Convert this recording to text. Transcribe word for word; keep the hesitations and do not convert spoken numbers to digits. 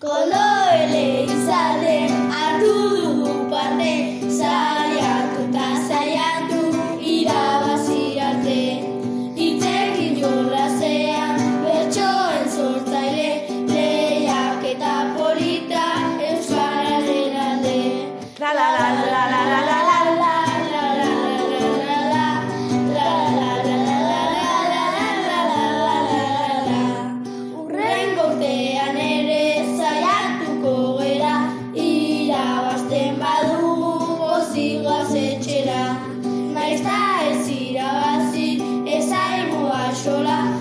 Koloele izaten hartu dugu parte, saiatu eta saiatu irabazi arte. Hitzekin jolasean bertsoen sortzaile, lehiaketa polita euskararen alde. La la la la la la la la la. Naiz ta ez irabazi, ez zaigu axola.